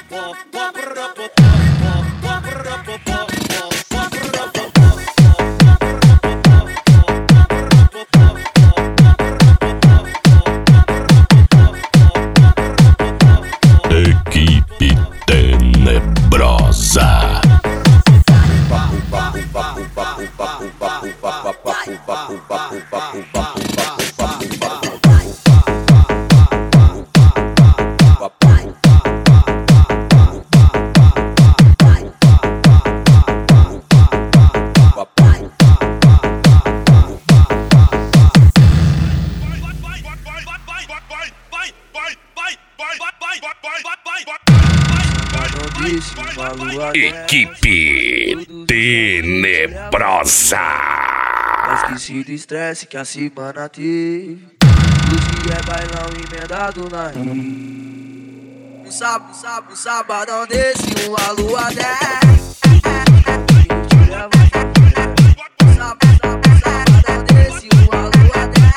Equipe Tenebrosa. Equipe Tenebrosa. Esqueci do estresse que a semana teve. Hoje é bailão emendado na rim. Um sabadão desse, uma lua 10. Sabadão desse, uma lua 10.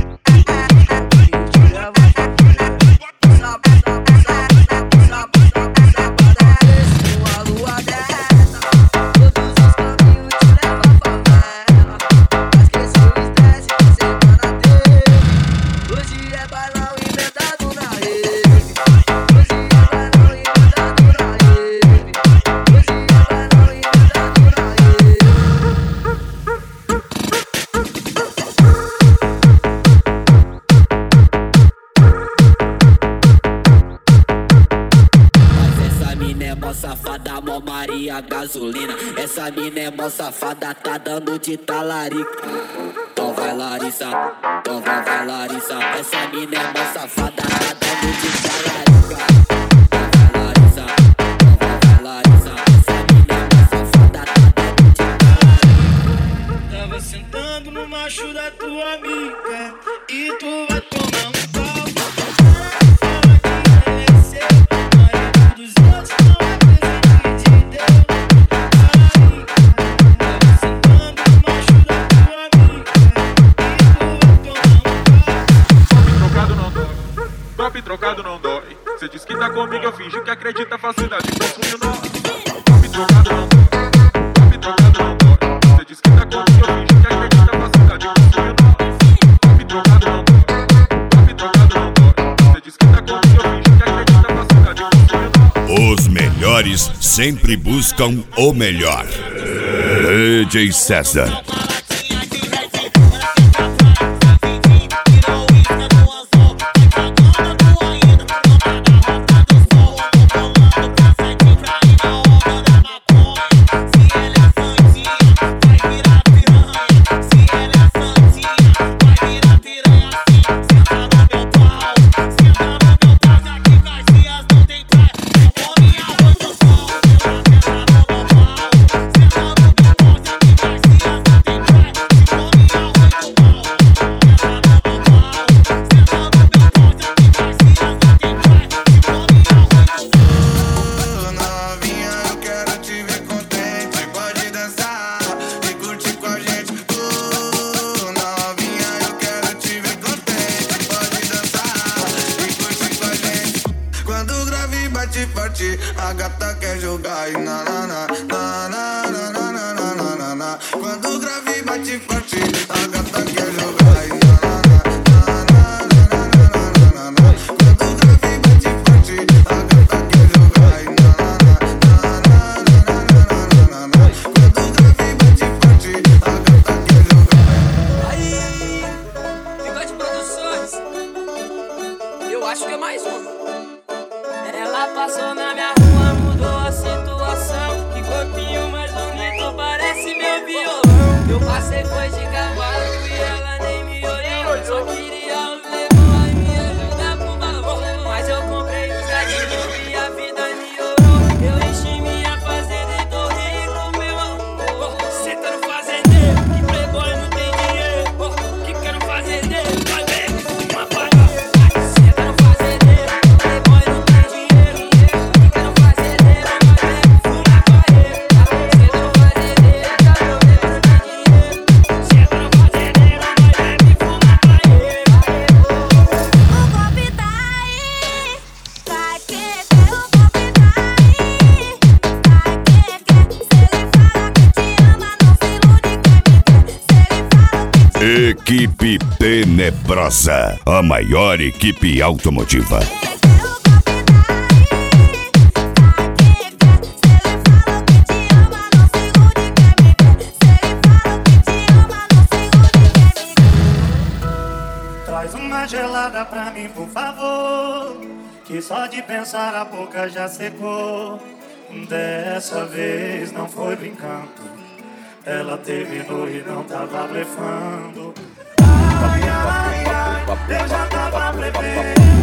Safada, mó Maria gasolina. Essa mina é mó safada, tá dando de talarica. Então vai Larissa, então vai Larissa. Essa mina é mó safada, tá dando de talarica. Então vai Larissa, então vai Larissa. Essa mina é mó safada, tá dando de talarica. Tava sentando no macho da tua amiga e tu vai tomar um pau. Trocado não dói. Cê diz que tá comigo, eu fingi que acredita. Facilidade confunde nós. Top trocado não dói. Top trocado não dói. Cê diz que tá comigo, eu fingi que acredita. Facilidade confunde nós. Top trocado não dói. Top trocado não dói. Cê diz que tá comigo, eu fingi que acredita. Facilidade confunde nós. Os melhores sempre buscam o melhor. DJ César. A gata quer jogar e na na na na na na na na na na na. Quando o grave bate forte, a gata quer jogar e na na na na na na na na. Quando o grave bate forte, a gata quer jogar e na na na na na na na. Quando o grave bate forte, a gata quer jogar. Aí, Bigode Produções. Eu acho que é mais uma. Ela passou na minha rua, mudou a situação. Que corpinho mais bonito, parece meu violão. Eu passei, foi de cavalo e ela nem me olhou. Só queria os levar e me ajudar pro valor. Mas eu comprei um gatinho e a vida melhorou. Eu enchi minha fazenda e tô rico, meu amor. Cê tá no fazendeiro, que playboy não tem dinheiro. Que quero fazendeiro, vai ver, uma faca. Cê tá no fazendeiro, playboy não tem dinheiro. Que quero fazendeiro, vai ver, fuma com ele. Cê tá no fazendeiro, tá problema, não tem dinheiro. Cê tá no fazendeiro, Equipe Tenebrosa, a maior equipe automotiva. Traz uma gelada pra mim, por favor, que só de pensar a boca já secou. Dessa vez não foi brincando, ela terminou e não tava blefando. Ai, ai, ai, eu já tava blefando.